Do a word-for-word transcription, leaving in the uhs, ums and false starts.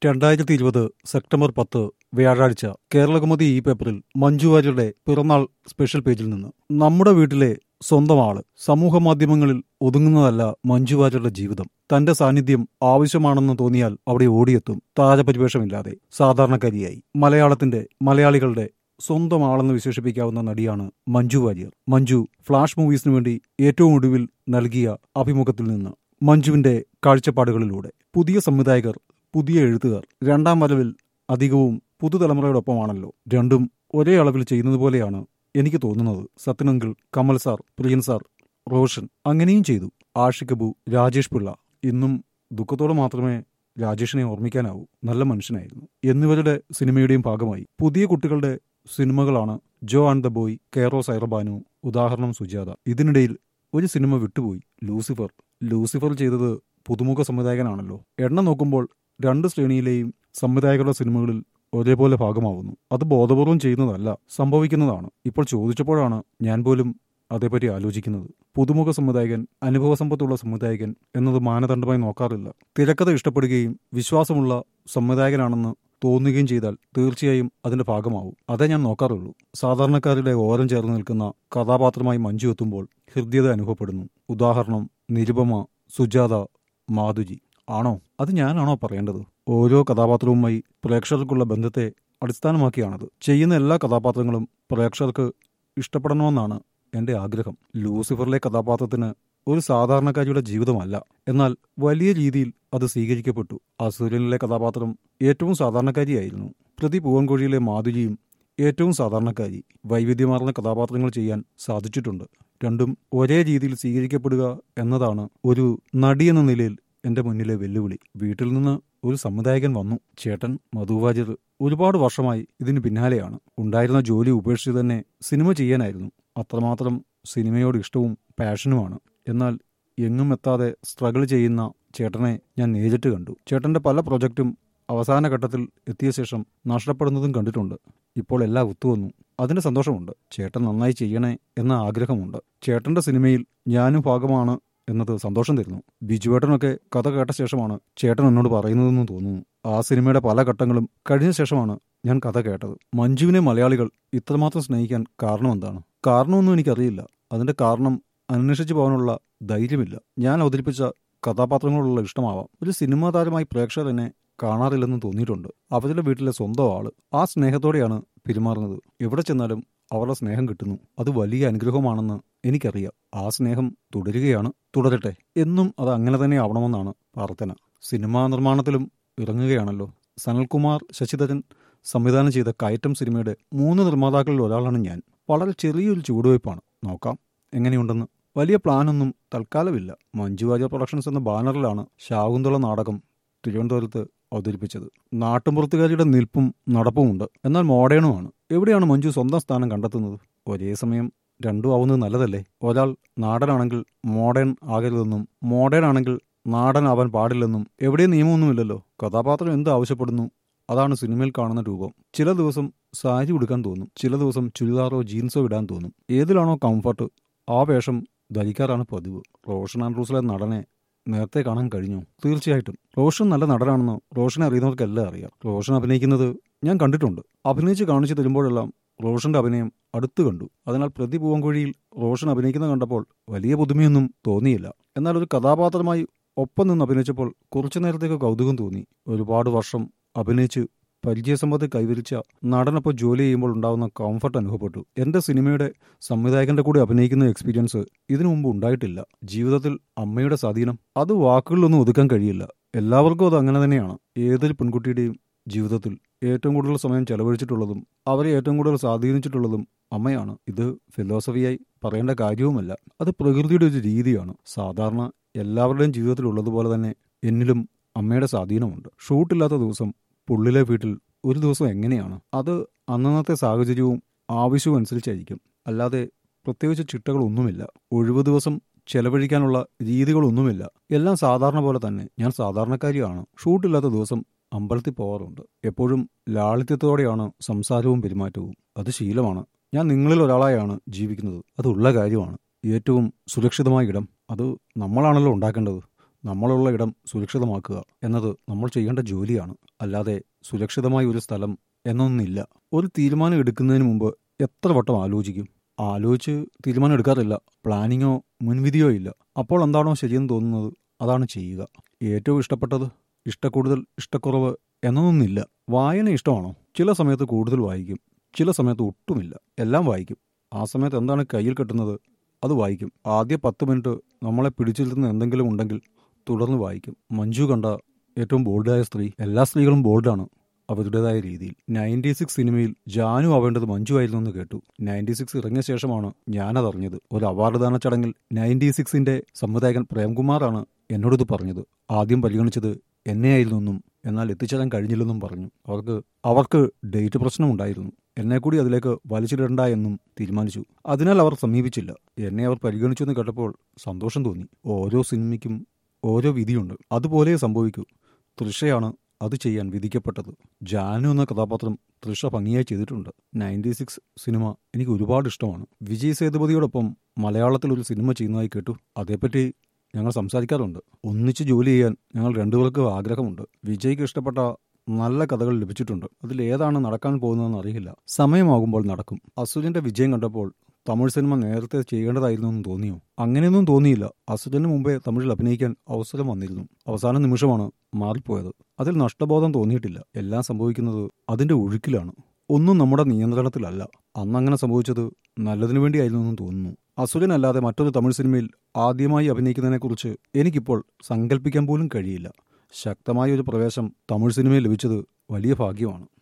രണ്ടായിരത്തി ഇരുപത് സെപ്റ്റംബർ പത്ത് വ്യാഴാഴ്ച കേരളകൗമുദി ഈ പേപ്പറിൽ മഞ്ജു വാര്യരുടെ പിറന്നാൾ സ്പെഷ്യൽ പേജിൽ നിന്ന് നമ്മുടെ വീട്ടിലെ സ്വന്തം ആള്. സമൂഹ മാധ്യമങ്ങളിൽ ഒതുങ്ങുന്നതല്ല മഞ്ജു വാര്യരുടെ ജീവിതം. തന്റെ സാന്നിധ്യം ആവശ്യമാണെന്ന് തോന്നിയാൽ അവിടെ ഓടിയെത്തും. താരപരിവേഷമില്ലാതെ സാധാരണക്കാരിയായി മലയാളത്തിന്റെ മലയാളികളുടെ സ്വന്തം ആളെന്ന് വിശേഷിപ്പിക്കാവുന്ന നടിയാണ് മഞ്ജു വാര്യർ. മഞ്ജു ഫ്ലാഷ് മൂവീസിനു വേണ്ടി ഏറ്റവും ഒടുവിൽ നൽകിയ അഭിമുഖത്തിൽ നിന്ന് മഞ്ജുവിന്റെ കാഴ്ചപ്പാടുകളിലൂടെ പുതിയ സംവിധായകർ, പുതിയ എഴുത്തുകാർ, രണ്ടാം വരവിൽ അധികവും പുതുതലമുറയോടൊപ്പമാണല്ലോ. രണ്ടും ഒരേ അളവിൽ ചെയ്യുന്നത് പോലെയാണ് എനിക്ക് തോന്നുന്നത്. സത്യനങ്കിൾ, കമൽ സാർ, പ്രിയൻ സാർ, റോഷൻ അങ്ങനെയും ചെയ്തു. ആഷിഖ് അബു, രാജേഷ് പിള്ള, ഇന്നും ദുഃഖത്തോടെ മാത്രമേ രാജേഷിനെ ഓർമ്മിക്കാനാവൂ. നല്ല മനുഷ്യനായിരുന്നു. എന്നിവരുടെ സിനിമയുടെയും ഭാഗമായി പുതിയ കുട്ടികളുടെ സിനിമകളാണ് Jo and the boy, care of Sairabanu, ഉദാഹരണം സുജാത. ഇതിനിടയിൽ ഒരു സിനിമ വിട്ടുപോയി, ലൂസിഫർ. ലൂസിഫർ ചെയ്തത് പുതുമുഖ സംവിധായകനാണല്ലോ. എണ്ണം നോക്കുമ്പോൾ രണ്ട് ശ്രേണിയിലെയും സംവിധായകരുടെ സിനിമകളിൽ ഒരേപോലെ ഭാഗമാവുന്നു. അത് ബോധപൂർവം ചെയ്യുന്നതല്ല, സംഭവിക്കുന്നതാണ്. ഇപ്പോൾ ചോദിച്ചപ്പോഴാണ് ഞാൻ പോലും അതേപറ്റി ആലോചിക്കുന്നത്. പുതുമുഖ സംവിധായകൻ, അനുഭവസമ്പത്തുള്ള സംവിധായകൻ എന്നത് മാനദണ്ഡമായി നോക്കാറില്ല. തിരക്കഥ ഇഷ്ടപ്പെടുകയും വിശ്വാസമുള്ള സംവിധായകനാണെന്ന് തോന്നുകയും ചെയ്താൽ തീർച്ചയായും അതിന്റെ ഭാഗമാവും. അതേ ഞാൻ നോക്കാറുള്ളൂ. സാധാരണക്കാരുടെ ഓരം ചേർന്ന് നിൽക്കുന്ന കഥാപാത്രമായി മഞ്ജു എത്തുമ്പോൾ ഹൃദ്യത അനുഭവപ്പെടുന്നു. ഉദാഹരണം നിരുപമ, സുജാത, മാധുജി. ആണോ? അത് ഞാനാണോ പറയേണ്ടത്? ഓരോ കഥാപാത്രവുമായി പ്രേക്ഷകർക്കുള്ള ബന്ധത്തെ അടിസ്ഥാനമാക്കിയാണത്. ചെയ്യുന്ന എല്ലാ കഥാപാത്രങ്ങളും പ്രേക്ഷകർക്ക് ഇഷ്ടപ്പെടണമെന്നാണ് എന്റെ ആഗ്രഹം. ലൂസിഫറിലെ കഥാപാത്രത്തിന് ഒരു സാധാരണക്കാരിയുടെ ജീവിതമല്ല, എന്നാൽ വലിയ രീതിയിൽ അത് സ്വീകരിക്കപ്പെട്ടു. അസൂര്യനിലെ കഥാപാത്രം ഏറ്റവും സാധാരണക്കാരിയായിരുന്നു. പ്രതി പൂവൻകോഴിയിലെ മാധുരിയും ഏറ്റവും സാധാരണക്കാരി. വൈവിധ്യമാർന്ന കഥാപാത്രങ്ങൾ ചെയ്യാൻ സാധിച്ചിട്ടുണ്ട്. രണ്ടും ഒരേ രീതിയിൽ സ്വീകരിക്കപ്പെടുക എന്നതാണ് ഒരു നടി എന്ന നിലയിൽ എന്റെ മുന്നിലെ വെല്ലുവിളി. വീട്ടിൽ നിന്ന് ഒരു സംവിധായകൻ വന്നു. ചേട്ടൻ മധു വാര്യർ ഒരുപാട് വർഷമായി ഇതിന് പിന്നാലെയാണ്. ഉണ്ടായിരുന്ന ജോലി ഉപേക്ഷിച്ച് തന്നെ സിനിമ ചെയ്യാനായിരുന്നു. അത്രമാത്രം സിനിമയോട് ഇഷ്ടവും പാഷനുമാണ്. എന്നാൽ എങ്ങും എത്താതെ സ്ട്രഗിൾ ചെയ്യുന്ന ചേട്ടനെ ഞാൻ നേരിട്ട് കണ്ടു. ചേട്ടന്റെ പല പ്രൊജക്റ്റും അവസാന ഘട്ടത്തിൽ എത്തിയ ശേഷം നഷ്ടപ്പെടുന്നതും കണ്ടിട്ടുണ്ട്. ഇപ്പോൾ എല്ലാം ഒത്തുവന്നു. അതിന് സന്തോഷമുണ്ട്. ചേട്ടൻ നന്നായി ചെയ്യണേ എന്ന ആഗ്രഹമുണ്ട്. ചേട്ടന്റെ സിനിമയിൽ ഞാനും ഭാഗമാണ് എന്നത് സന്തോഷം തരുന്നു. ബിജുവേട്ടനൊക്കെ കഥ കേട്ട ശേഷമാണ് ചേട്ടൻ എന്നോട് പറയുന്നതെന്ന് തോന്നുന്നു. ആ സിനിമയുടെ പല ഘട്ടങ്ങളും കഴിഞ്ഞ ശേഷമാണ് ഞാൻ കഥ കേട്ടത്. മഞ്ജുവിനെ മലയാളികൾ ഇത്രമാത്രം സ്നേഹിക്കാൻ കാരണം എന്താണ്? കാരണമൊന്നും എനിക്കറിയില്ല. അതിന്റെ കാരണം അന്വേഷിച്ചു പോകാനുള്ള ധൈര്യമില്ല. ഞാൻ അവതരിപ്പിച്ച കഥാപാത്രങ്ങളോടുള്ള ഇഷ്ടമാവാം. ഒരു സിനിമാ താരമായി പ്രേക്ഷകർ എന്നെ കാണാറില്ലെന്ന് തോന്നിയിട്ടുണ്ട്. അവരുടെ വീട്ടിലെ സ്വന്തം ആള്. ആ സ്നേഹത്തോടെയാണ് പെരുമാറുന്നത്. എവിടെ ചെന്നാലും അവരുടെ സ്നേഹം കിട്ടുന്നു. അത് വലിയ അനുഗ്രഹമാണെന്ന് എനിക്കറിയാം. ആ സ്നേഹം തുടരുകയാണ്, തുടരട്ടെ. എന്നും അത് അങ്ങനെ തന്നെ ആവണമെന്നാണ് പ്രാർത്ഥന. സിനിമാ നിർമ്മാണത്തിലും ഇറങ്ങുകയാണല്ലോ. സനൽകുമാർ ശശിധരൻ സംവിധാനം ചെയ്ത കയറ്റം സിനിമയുടെ മൂന്ന് നിർമ്മാതാക്കളിൽ ഒരാളാണ് ഞാൻ. വളരെ ചെറിയൊരു ചുവടുവയ്പ്പാണ്. നോക്കാം എങ്ങനെയുണ്ടെന്ന്. വലിയ പ്ലാനൊന്നും തൽക്കാലമില്ല. മഞ്ജു വാര്യർ പ്രൊഡക്ഷൻസ് എന്ന ബാനറിലാണ് ശാകുന്തള നാടകം തിരുവനന്തപുരത്ത് അവതരിപ്പിച്ചത്. നാട്ടുമ്പുറത്തുകാരിയുടെ നിൽപ്പും നടപ്പുമുണ്ട്, എന്നാൽ മോഡേണുമാണ്. എവിടെയാണ് മഞ്ജു സ്വന്തം സ്ഥാനം കണ്ടെത്തുന്നത്? ഒരേ സമയം രണ്ടും ആവുന്നത് നല്ലതല്ലേ? ഒരാൾ നാടനാണെങ്കിൽ മോഡേൺ ആകരുതെന്നും മോഡേൺ ആണെങ്കിൽ നാടൻ ആവാൻ പാടില്ലെന്നും എവിടെയും നിയമമൊന്നുമില്ലല്ലോ. കഥാപാത്രം എന്ത് ആവശ്യപ്പെടുന്നു അതാണ് സിനിമയിൽ കാണുന്ന രൂപം. ചില ദിവസം സാരി ഉടുക്കാൻ തോന്നും, ചില ദിവസം ചുരിദാറോ ജീൻസോ ഇടാൻ തോന്നും. ഏതിലാണോ കംഫർട്ട് ആ വേഷം ധരിക്കാറാണ് പതിവ്. റോഷൻ ആൻഡ്രൂസിലെ നടനെ നേരത്തെ കാണാൻ കഴിഞ്ഞു? തീർച്ചയായിട്ടും റോഷൻ നല്ല നടനാണെന്ന് റോഷനെ അറിയുന്നവർക്കെല്ലാം അറിയാം. റോഷൻ അഭിനയിക്കുന്നത് ഞാൻ കണ്ടിട്ടുണ്ട്. അഭിനയിച്ച് കാണിച്ചു തരുമ്പോഴെല്ലാം റോഷന്റെ അഭിനയം അടുത്ത് കണ്ടു. അതിനാൽ പ്രതി പൂവൻകോഴിയിൽ റോഷൻ അഭിനയിക്കുന്നത് കണ്ടപ്പോൾ വലിയ പുതുമയൊന്നും തോന്നിയില്ല. എന്നാൽ ഒരു കഥാപാത്രമായി ഒപ്പം നിന്ന് അഭിനയിച്ചപ്പോൾ കുറച്ചു നേരത്തേക്ക് കൗതുകം തോന്നി. ഒരുപാട് വർഷം അഭിനയിച്ച് പരിചയസമ്പത്ത് കൈവരിച്ച നടനൊപ്പം ജോലി ചെയ്യുമ്പോൾ ഉണ്ടാകുന്ന കംഫർട്ട് അനുഭവപ്പെട്ടു. എന്റെ സിനിമയുടെ സംവിധായകന്റെ കൂടെ അഭിനയിക്കുന്ന എക്സ്പീരിയൻസ് ഇതിനു മുമ്പ് ഉണ്ടായിട്ടില്ല. ജീവിതത്തിൽ അമ്മയുടെ സ്വാധീനം അത് വാക്കുകളിലൊന്നും ഒതുക്കാൻ കഴിയില്ല. എല്ലാവർക്കും അത് അങ്ങനെ തന്നെയാണ്. ഏതൊരു പെൺകുട്ടിയുടെയും ജീവിതത്തിൽ ഏറ്റവും കൂടുതൽ സമയം ചെലവഴിച്ചിട്ടുള്ളതും അവരെ ഏറ്റവും കൂടുതൽ സ്വാധീനിച്ചിട്ടുള്ളതും അമ്മയാണ്. ഇത് ഫിലോസഫിയായി പറയേണ്ട കാര്യവുമല്ല. അത് പ്രകൃതിയുടെ ഒരു രീതിയാണ്. സാധാരണ എല്ലാവരുടെയും ജീവിതത്തിൽ ഉള്ളതുപോലെ തന്നെ എന്നിലും അമ്മയുടെ സ്വാധീനമുണ്ട്. ഷൂട്ടില്ലാത്ത ദിവസം പുള്ളിലെ വീട്ടിൽ ഒരു ദിവസം എങ്ങനെയാണ്? അത് അന്നന്നത്തെ സാഹചര്യവും ആവശ്യവും അനുസരിച്ചായിരിക്കും. അല്ലാതെ പ്രത്യേകിച്ച് ചിട്ടകളൊന്നുമില്ല. ഒഴിവു ദിവസം ചെലവഴിക്കാനുള്ള രീതികളൊന്നുമില്ല. എല്ലാം സാധാരണ പോലെ തന്നെ. ഞാൻ സാധാരണക്കാരിയാണ്. ഷൂട്ടില്ലാത്ത ദിവസം അമ്പലത്തിൽ പോകാറുണ്ട്. എപ്പോഴും ലാളിത്യത്തോടെയാണ് സംസാരവും പെരുമാറ്റവും. അത് ശീലമാണ്. ഞാൻ നിങ്ങളിൽ ഒരാളായാണ് ജീവിക്കുന്നത്. അതുള്ള കാര്യമാണ്. ഏറ്റവും സുരക്ഷിതമായ ഇടം അത് നമ്മളാണല്ലോ ഉണ്ടാക്കേണ്ടത്. നമ്മളുള്ള ഇടം സുരക്ഷിതമാക്കുക എന്നത് നമ്മൾ ചെയ്യേണ്ട ജോലിയാണ്. അല്ലാതെ സുരക്ഷിതമായ ഒരു സ്ഥലം എന്നൊന്നില്ല. ഒരു തീരുമാനം എടുക്കുന്നതിന് മുമ്പ് എത്ര വട്ടം ആലോചിക്കും? ആലോചിച്ച് തീരുമാനം എടുക്കാറില്ല. പ്ലാനിങ്ങോ മുൻവിധിയോ ഇല്ല. അപ്പോൾ എന്താണോ ശരിയെന്ന് തോന്നുന്നത് അതാണ് ചെയ്യുക. ഏറ്റവും ഇഷ്ടപ്പെട്ടത്, ഇഷ്ടക്കൂടുതൽ, ഇഷ്ടക്കുറവ് എന്നൊന്നില്ല. വായന ഇഷ്ടമാണോ? ചില സമയത്ത് കൂടുതൽ വായിക്കും, ചില സമയത്ത് ഒട്ടുമില്ല. എല്ലാം വായിക്കും. ആ സമയത്ത് എന്താണ് കയ്യിൽ കിട്ടുന്നത് അത് വായിക്കും. ആദ്യ പത്ത് മിനിറ്റ് നമ്മളെ പിടിച്ചിരുത്തുന്ന എന്തെങ്കിലും ഉണ്ടെങ്കിൽ തുടർന്ന് വായിക്കും. മഞ്ജു കണ്ട ഏറ്റവും ബോൾഡായ സ്ത്രീ. എല്ലാ സ്ത്രീകളും ബോൾഡാണ് അവരുടേതായ രീതിയിൽ. നയൻറ്റി സിക്സ് സിനിമയിൽ ജാനു ആവേണ്ടത് മഞ്ജു ആയിരുന്നു എന്ന് കേട്ടു. നയൻറ്റി സിക്സ് ഇറങ്ങിയ ശേഷമാണ് ഞാനതറിഞ്ഞത്. ഒരു അവാർഡ് ദാന ചടങ്ങിൽ നയൻറ്റി സിക്സിന്റെ സംവിധായകൻ പ്രേംകുമാറാണ് എന്നോടിത് പറഞ്ഞത്. ആദ്യം പരിഗണിച്ചത് എന്നെയായിരുന്നു എന്നും എന്നാൽ എത്തിച്ചേരാൻ കഴിഞ്ഞില്ലെന്നും പറഞ്ഞു. അവർക്ക് അവർക്ക് ഡേറ്റ് പ്രശ്നമുണ്ടായിരുന്നു. എന്നെ കൂടി അതിലേക്ക് വലിച്ചിടണ്ട എന്നും തീരുമാനിച്ചു. അതിനാൽ അവർ സമീപിച്ചില്ല. എന്നെ അവർ പരിഗണിച്ചു എന്ന് കേട്ടപ്പോൾ സന്തോഷം തോന്നി. ഓരോ സിനിമയ്ക്കും ഓരോ വിധിയുണ്ട്. അതുപോലെ സംഭവിക്കൂ. തൃഷയാണ് അത് ചെയ്യാൻ വിധിക്കപ്പെട്ടത്. ജാനു എന്ന കഥാപാത്രം തൃഷ ഭംഗിയായി ചെയ്തിട്ടുണ്ട്. നയൻറ്റി സിക്സ് സിനിമ എനിക്ക് ഒരുപാട് ഇഷ്ടമാണ്. വിജയ് സേതുപതിയോടൊപ്പം മലയാളത്തിൽ ഒരു സിനിമ ചെയ്യുന്നതായി കേട്ടു. അതേപ്പറ്റി ഞങ്ങൾ സംസാരിക്കാറുണ്ട്. ഒന്നിച്ച് ജോലി ചെയ്യാൻ ഞങ്ങൾ രണ്ടുപേർക്കും ആഗ്രഹമുണ്ട്. വിജയ്ക്ക് ഇഷ്ടപ്പെട്ട നല്ല കഥകൾ ലഭിച്ചിട്ടുണ്ട്. അതിലേതാണ് നടക്കാൻ പോകുന്നതെന്ന് അറിയില്ല. സമയമാകുമ്പോൾ നടക്കും. അസുരന്റെ വിജയം കണ്ടപ്പോൾ തമിഴ് സിനിമ നേരത്തെ ചെയ്യേണ്ടതായിരുന്നു എന്ന് തോന്നിയോ? അങ്ങനെയൊന്നും തോന്നിയില്ല. അസുരന് മുമ്പേ തമിഴിൽ അഭിനയിക്കാൻ അവസരം വന്നിരുന്നു. അവസാന നിമിഷമാണ് മാറിപ്പോയത്. അതിൽ നഷ്ടബോധം തോന്നിയിട്ടില്ല. എല്ലാം സംഭവിക്കുന്നത് അതിന്റെ ഒഴുക്കിലാണ്. ഒന്നും നമ്മുടെ നിയന്ത്രണത്തിലല്ല. അന്നങ്ങനെ സംഭവിച്ചത് നല്ലതിനു വേണ്ടിയായിരുന്നു എന്ന് തോന്നുന്നു. അസുരനല്ലാതെ മറ്റൊരു തമിഴ് സിനിമയിൽ ആദ്യമായി അഭിനയിക്കുന്നതിനെക്കുറിച്ച് എനിക്കിപ്പോൾ സങ്കല്പിക്കാൻ പോലും കഴിയില്ല. ശക്തമായ ഒരു പ്രവേശം തമിഴ് സിനിമയിൽ ലഭിച്ചത് വലിയ ഭാഗ്യമാണ്.